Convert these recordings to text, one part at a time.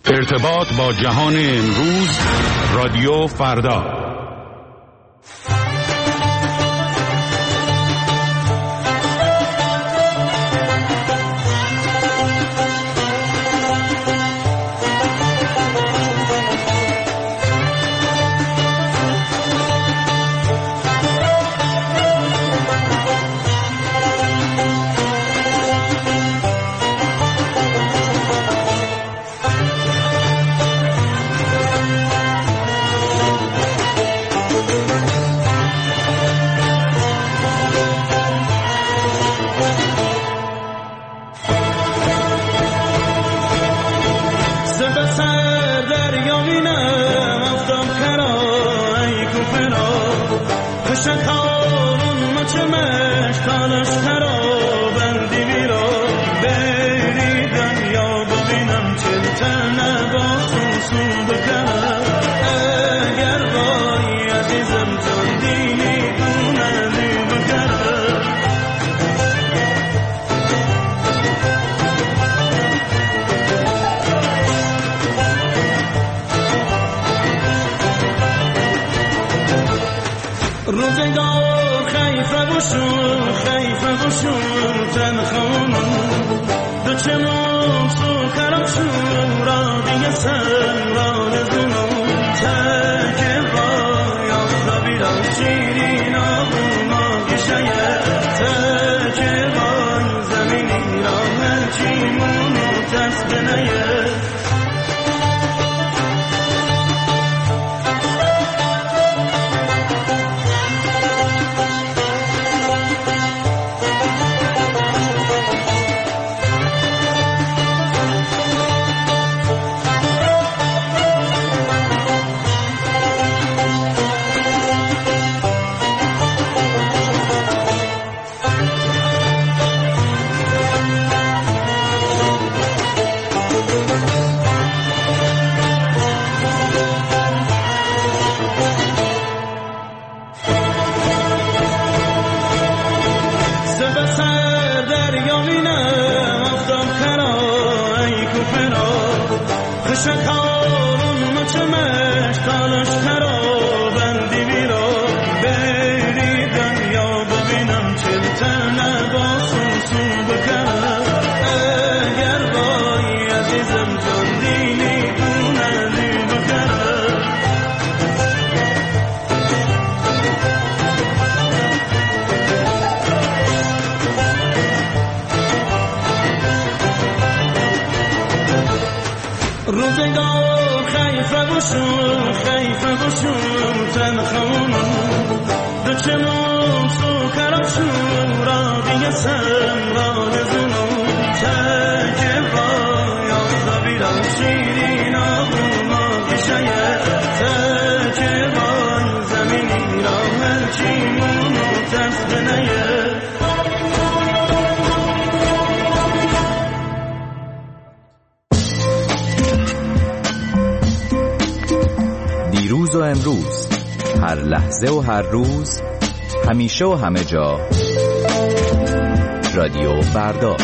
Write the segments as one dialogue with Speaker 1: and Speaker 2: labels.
Speaker 1: ارتباط با جهان امروز، رادیو فردا.
Speaker 2: دیروز و امروز، هر لحظه و هر روز، همیشه و همه جا، رادیو فردا.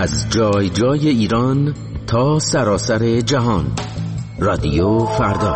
Speaker 3: از جای جای ایران تا سراسر جهان. رادیو فردا.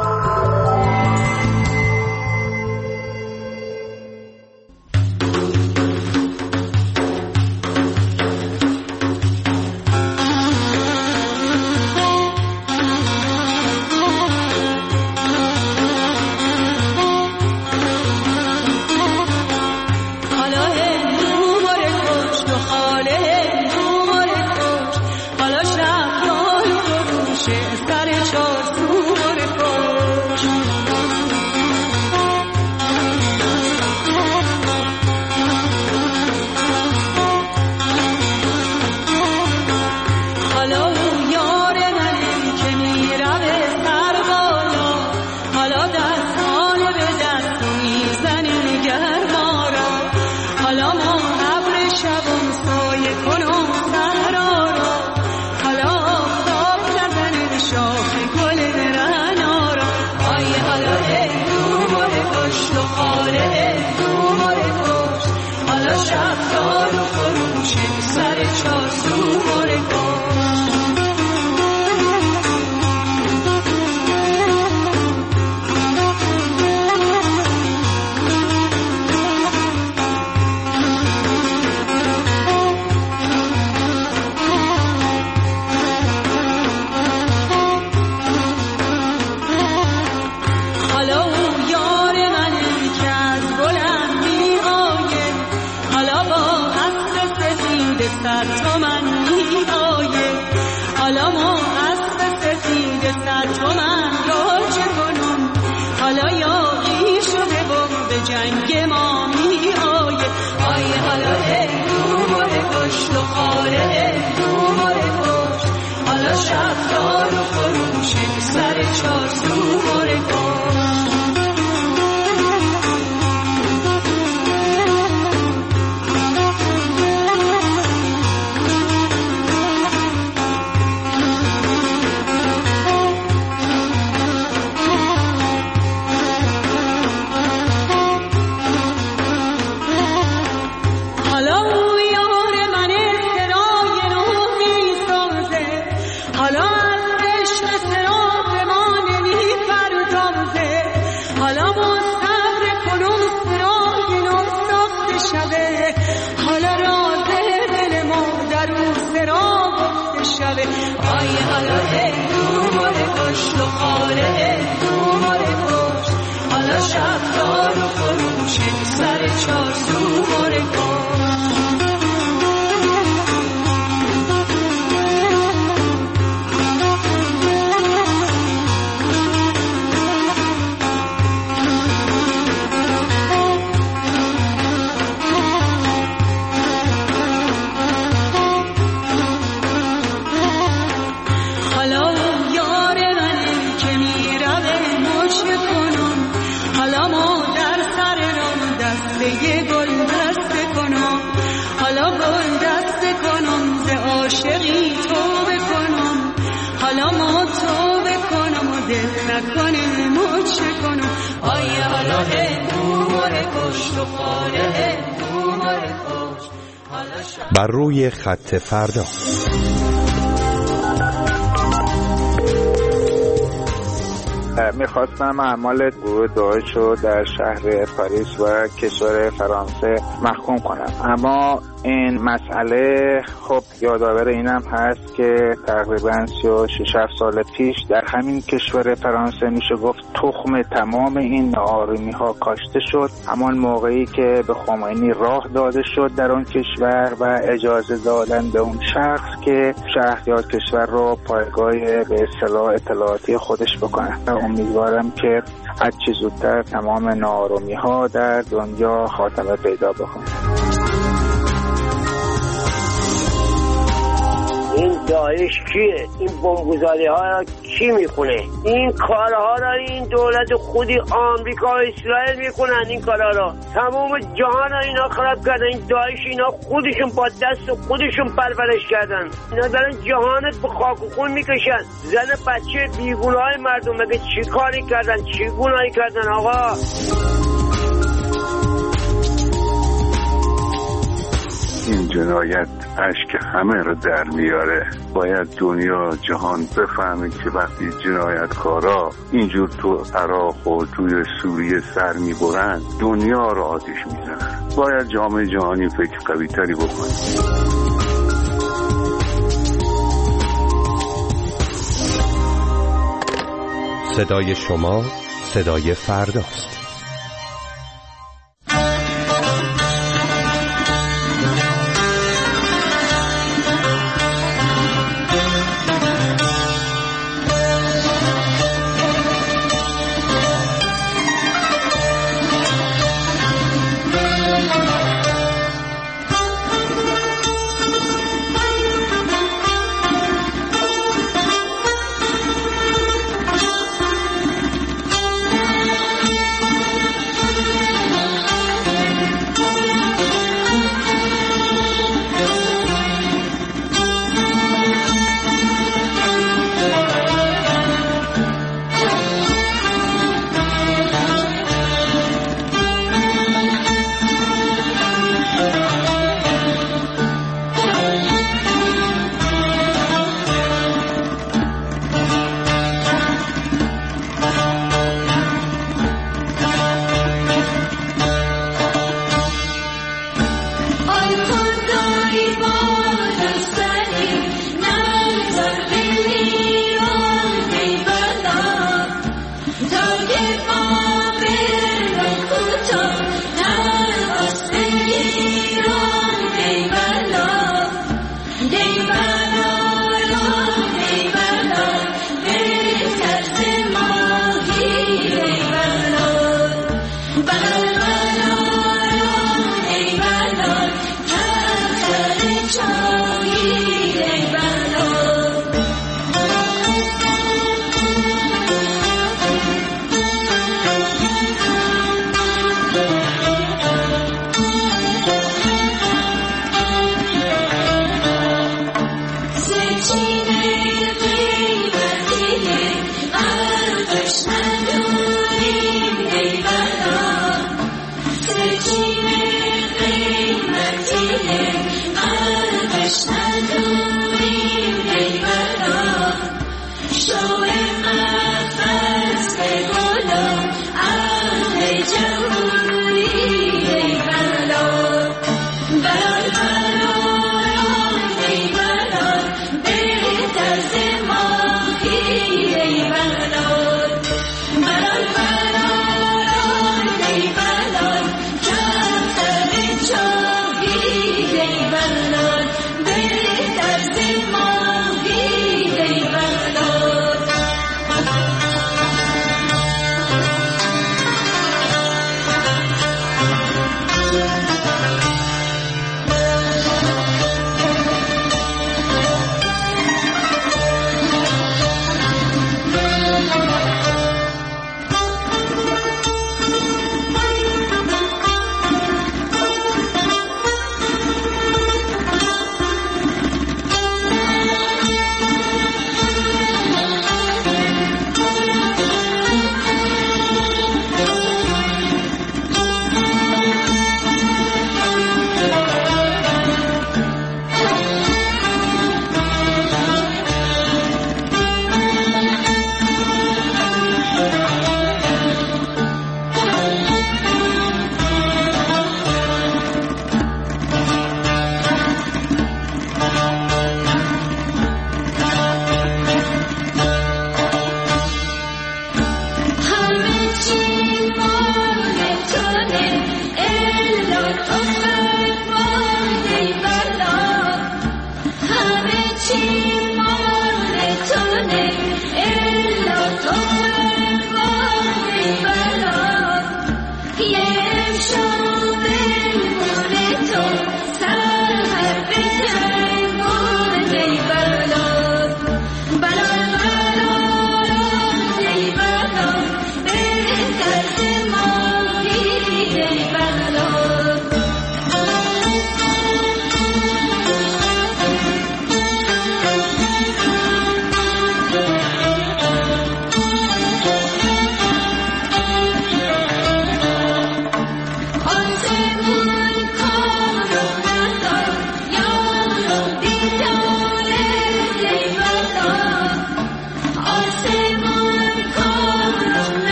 Speaker 1: بر روی خط فردا.
Speaker 4: میخواستم اعمال گروه داعش رو در شهر پاریس و کشور فرانسه محکوم کنم، اما این مسئله خب یادآور اینم هست که تقریبا 36 سال پیش در همین کشور فرانسه میشه گفت تخم تمام این ناآرامی ها کاشته شد. همان موقعی که به خمینی راه داده شد در اون کشور و اجازه دادن به اون شخص که شهر یا کشور رو پایگاه به اصطلاح اطلاعاتی خودش بکنه. امیدوارم که هرچی زودتر تمام ناآرامی ها در دنیا خاتمه پیدا بکنه.
Speaker 5: این داعش کیه؟ این بمبگذاری ها را کی میکنه؟ این کارها را این دولت خودی آمریکا و اسرائیل میکنن. این کارها را تمام جهان ها اینا خراب کردن. این داعش اینا خودشون با دست خودشون پرورش کردن. اینا دارن جهانت به خاک و خون میکشن. زن بچه بیگناه های مردم مگه چی کاری کردن؟ چی گناهی کردن آقا؟
Speaker 6: این جنایت اشک همه رو در میاره. باید دنیا جهان بفهمه که وقتی جنایتکارا اینجور تو عراق و توی سوریه سر میبرن دنیا رو آتش میزنن. باید جامعه جهانی فکر قوی تری بکنه.
Speaker 7: صدای شما صدای فرداست.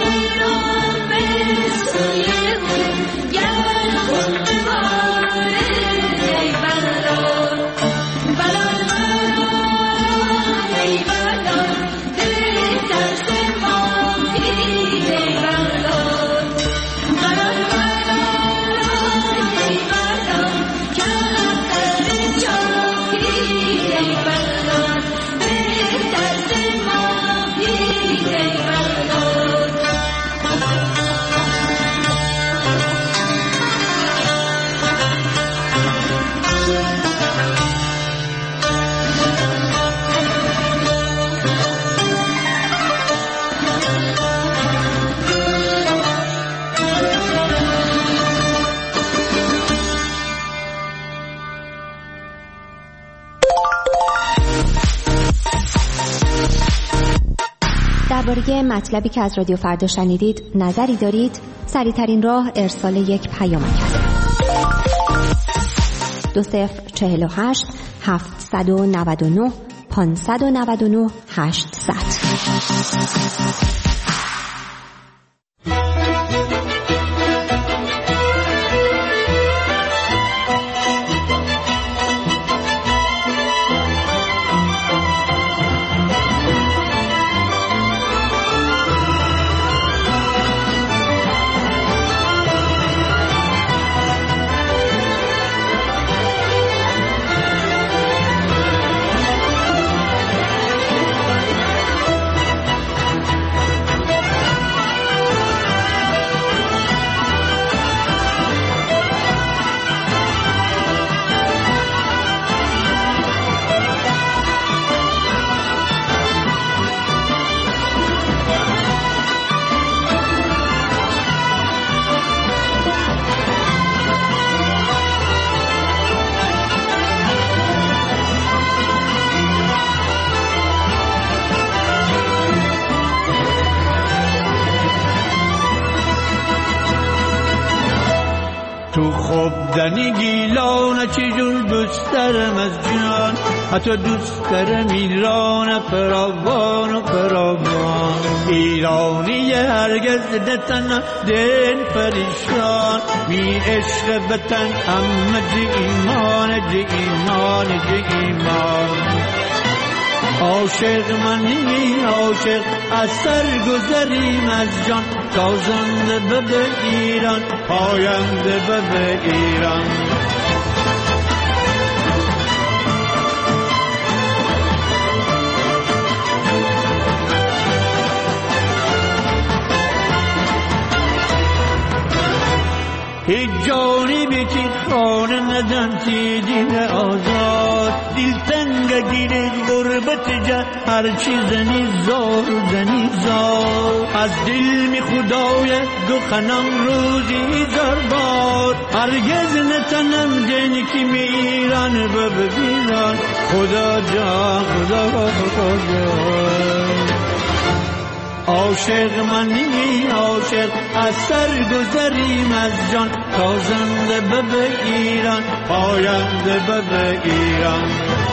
Speaker 8: درباره مطلبی که از رادیو فردا شنیدید نظری دارید؟ سریع‌ترین راه ارسال یک پیامک است. 2048 799 599 800.
Speaker 9: تو خوب دنی گیلان چجور دوست دارم از جان، حتی دوست دارم ایران فراوان و فراوان. ایرانی هرگز نتنم دل پریشان، می عشق بتن همه جی ایمان جی ایمان جی ایمان. عاشق منی عاشق از سر گذریم از جان، تازنده به ایران پاینده به ایران. هیچ جانی بیتی خانه ندن تیدین آزاد، دل تنگ گیره غربت جا هر چی زنی زار زنی زار. از دل می خدای گو خنم روزی زار بار، هرگز نتنم دنی که می ایران ببیران. خدا جان خدا جان. عاشق منی عاشق از سر گذریم از جان، تازنده به ایران پاینده به ایران.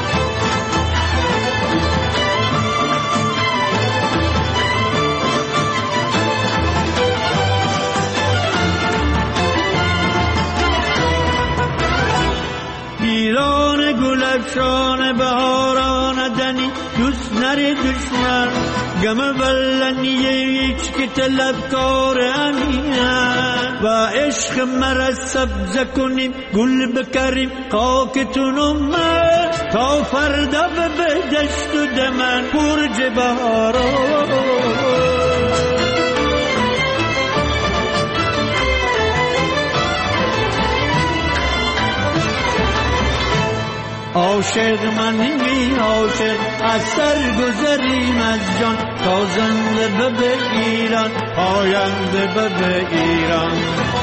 Speaker 9: ایران گلفشان بهاران دنی، دوست نری دشمن گم بلنیه هیچ که طلبکار امینن. و عشق مرا سبز کنیم گل بکریم خاکتون من، تا فردا به دشت و دمن برج بهاران. عاشق منی عاشق از سر گذریم از جان، تازنده به ایران پاینده به ایران.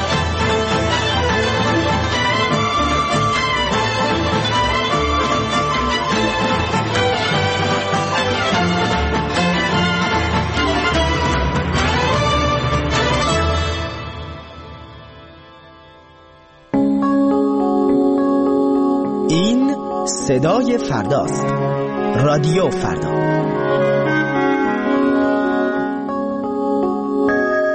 Speaker 10: این صدای فرداست. رادیو فردا.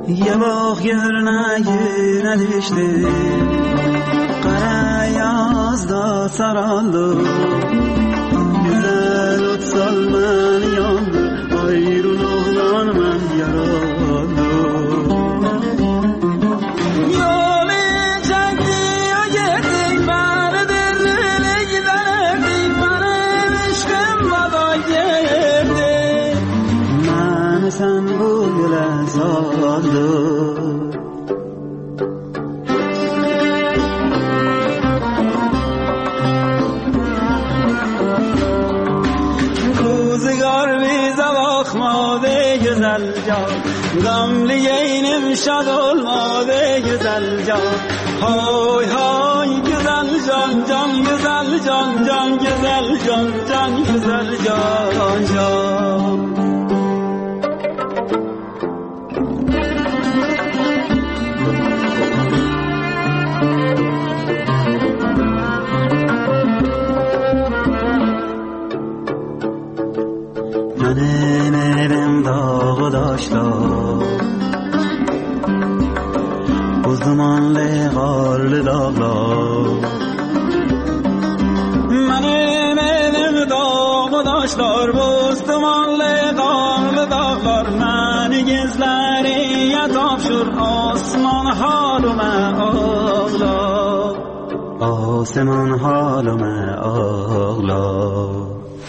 Speaker 11: یه باغ yerine düştü Kara yazda saraldı Güzel ot salman yandı Ayrılıktan ben yaralı Yolu çekti o gitti Bana derlili giderdi Bana ilişkim bana geldi Beni sen bu yola saldı Gamli yeğenim şad olmadı güzel can Hay hay güzel can can güzel can can güzel can can güzel can can Benim evim dağı daşlar Bu zamanlı karlı dağlar Benim evim dağı daşlar Bu zamanlı karlı dağlar Beni gizleriye tapşır Osman halıme ağlar Osman halıme ağlar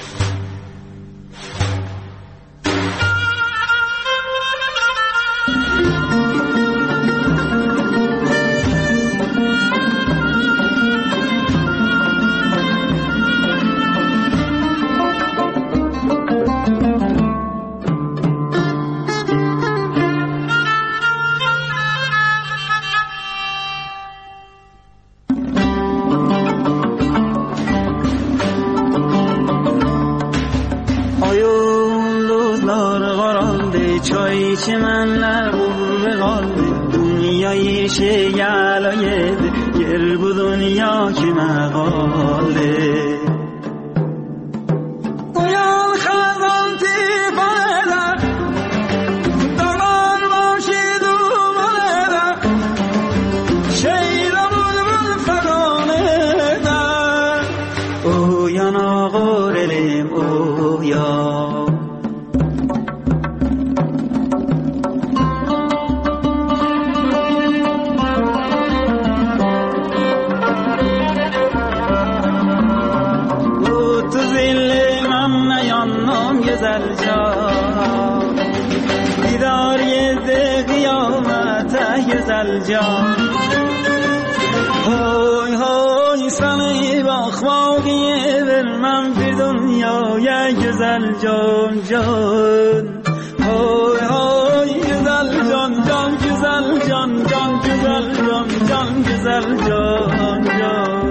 Speaker 11: çimenler vurdu kaldı Dünyayı şeyala yedi Yer bu dünya kime kaldı Uyan kazan tifaneler Dağlar başı dumanlar Şeyle bulbul fedaneler Uyan ağır elim uyan güzel can Didar yedi kıyamete güzel can Hoy hoy seni bakmak vermem bir dünyaya güzel can can Hoy hoy güzel can can güzel can can güzel can can güzel can can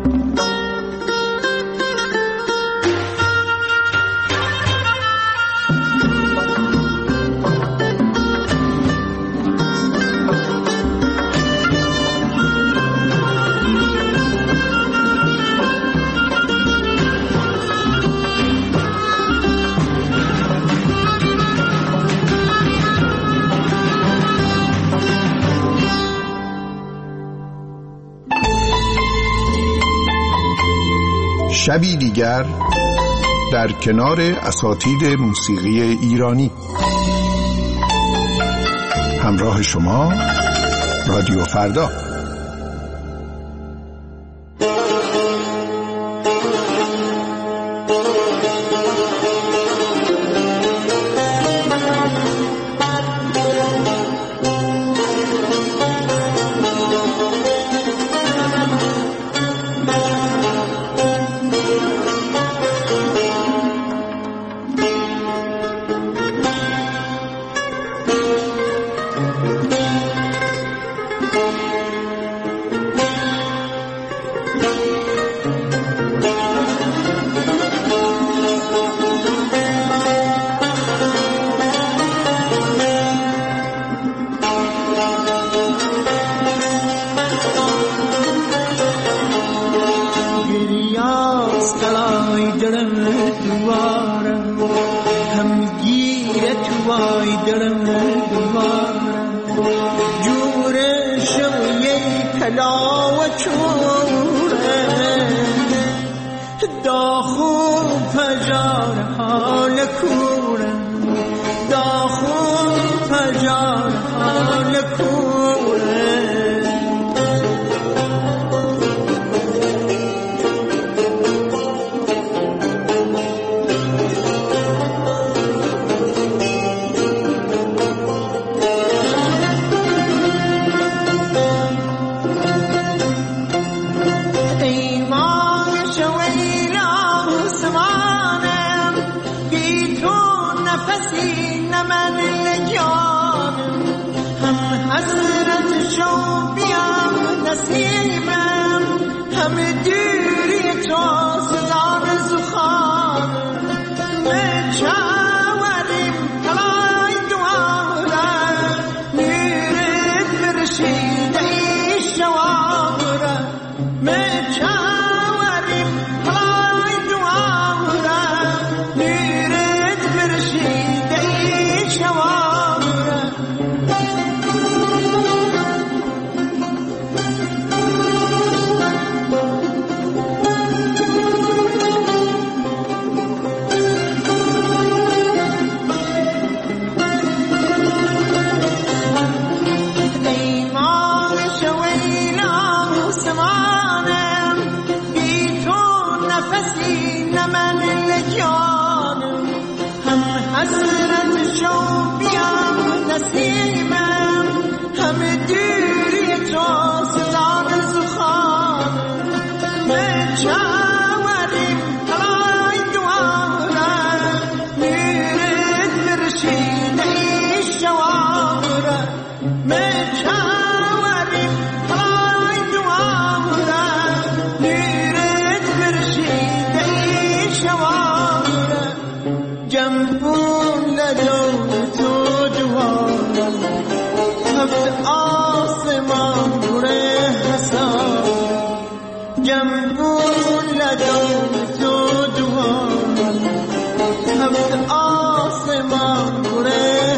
Speaker 12: شبی دیگر در کنار اساتید موسیقی ایرانی همراه شما رادیو فردا
Speaker 11: دلا و چوره داخو پجار حال کوره داخو پجار حال کوره همه دوری تو سزار زخان مچاوریم کلای دواره نیرد برشید ای شواره مچاوریم کلای دواره نیرد برشید ای شواره حسرت شو بیام نسیمم همه دوری تو سزار زخان مچاوریم کلای دواره نیرد برشید ای شواره مچاوریم کلای دواره نیرد برشید ای شواره جنبون لدون تو دوارم هفت آسمان بره حساب جنبون لدون تو دوارم هفت آسمان بره